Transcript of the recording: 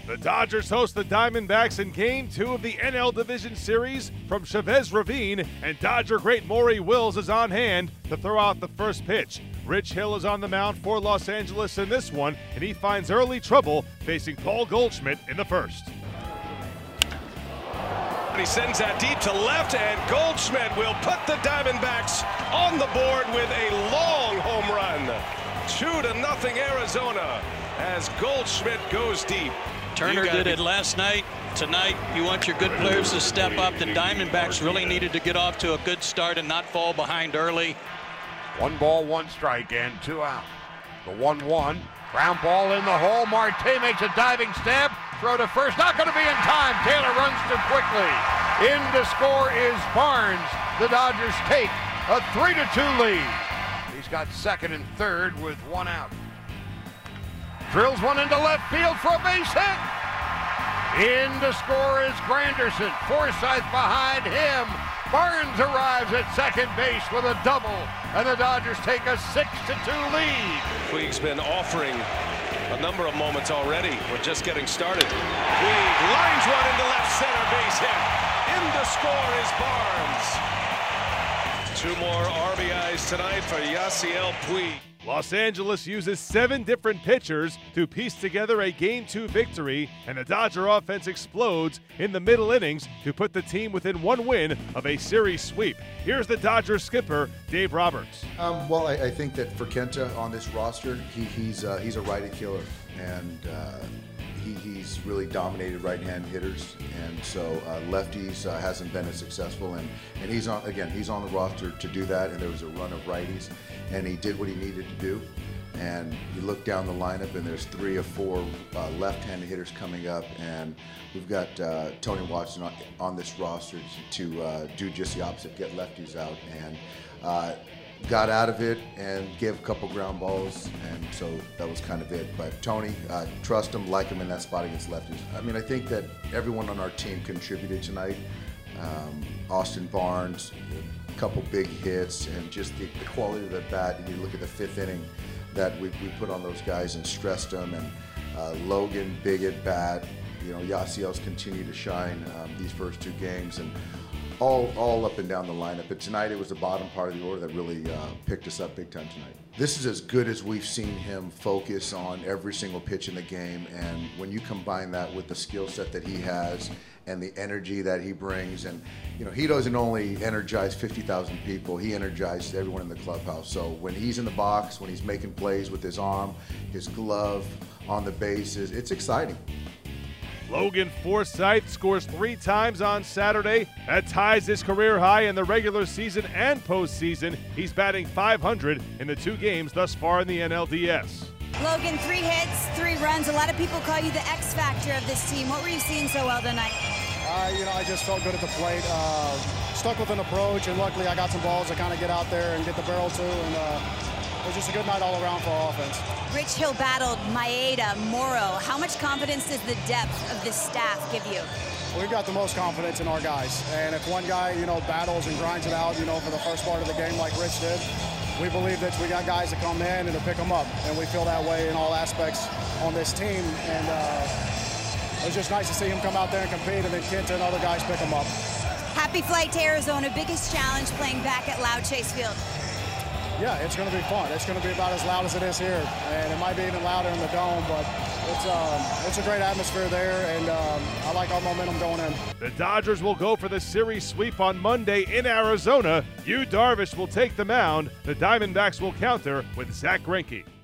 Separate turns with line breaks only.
The Dodgers host the Diamondbacks in Game 2 of the NL Division Series from Chavez Ravine, and Dodger great Maury Wills is on hand to throw out the first pitch. Rich Hill is on the mound for Los Angeles in this one, and he finds early trouble facing Paul Goldschmidt in the first.
He sends that deep to left, and Goldschmidt will put the Diamondbacks on the board with a long home run. 2-0 Arizona as Goldschmidt goes deep.
Turner did it last night. Tonight, you want your good players to step up. The Diamondbacks really needed to get off to a good start and not fall behind early.
1 ball, 1 strike, and 2 out. The 1-1. Ground ball in the hole. Marte makes a diving stab. Throw to first. Not going to be in time. Taylor runs too quickly. In to score is Barnes. The Dodgers take a 3-2 lead. He's got second and third with 1 out. Drills one into left field for a base hit. In to score is Granderson. Forsythe behind him. Barnes arrives at second base with a double, and the Dodgers take a 6-2 lead.
Puig's been offering a number of moments already. We're just getting started. Puig lines one into left center, base hit. In to score is Barnes. 2 more RBIs tonight for Yasiel Puig.
Los Angeles uses 7 different pitchers to piece together a Game 2 victory, and the Dodger offense explodes in the middle innings to put the team within 1 win of a series sweep. Here's the Dodgers skipper, Dave Roberts.
Well, I think that for Kenta on this roster, he's a righty killer, and he's really dominated right-hand hitters, and so lefties hasn't been as successful, and he's on the roster to do that, and there was a run of righties, and he did what he needed to do. And you look down the lineup, and there's 3 or 4 left-handed hitters coming up, and we've got Tony Watson on this roster to do just the opposite, get lefties out, and got out of it and gave a couple ground balls, and so that was kind of it. But Tony, trust him, like him in that spot against lefties. I mean, I think that everyone on our team contributed tonight. Austin Barnes, a couple big hits, and just the quality of the bat. And you look at the 5th inning that we put on those guys and stressed them, and Logan, big at bat. You know, Yasiel's continued to shine these first 2 games, and all up and down the lineup. But tonight it was the bottom part of the order that really picked us up big time tonight. This is as good as we've seen him focus on every single pitch in the game, and when you combine that with the skill set that he has and the energy that he brings, and you know, he doesn't only energize 50,000 people, he energizes everyone in the clubhouse. So when he's in the box, when he's making plays with his arm, his glove on the bases, it's exciting.
Logan Forsythe scores 3 times on Saturday. That ties his career high in the regular season and postseason. He's batting .500 in the 2 games thus far in the NLDS.
Logan, 3 hits, 3 runs. A lot of people call you the X factor of this team. What were you seeing so well tonight?
I just felt good at the plate. Stuck with an approach, and luckily I got some balls to kind of get out there and get the barrel to, and it was just a good night all around for our offense.
Rich Hill battled Maeda, Morrow. How much confidence does the depth of this staff give you?
We've got the most confidence in our guys, and if one guy, battles and grinds it out, for the first part of the game like Rich did, we believe that we got guys that come in and to pick them up, and we feel that way in all aspects on this team. And it was just nice to see him come out there and compete, and then Kenta and other guys pick him up.
Happy flight to Arizona. Biggest challenge playing back at Loud Chase Field?
Yeah, it's going to be fun. It's going to be about as loud as it is here, and it might be even louder in the dome, but it's a great atmosphere there, and I like our momentum going in.
The Dodgers will go for the series sweep on Monday in Arizona. Yu Darvish will take the mound. The Diamondbacks will counter with Zach Greinke.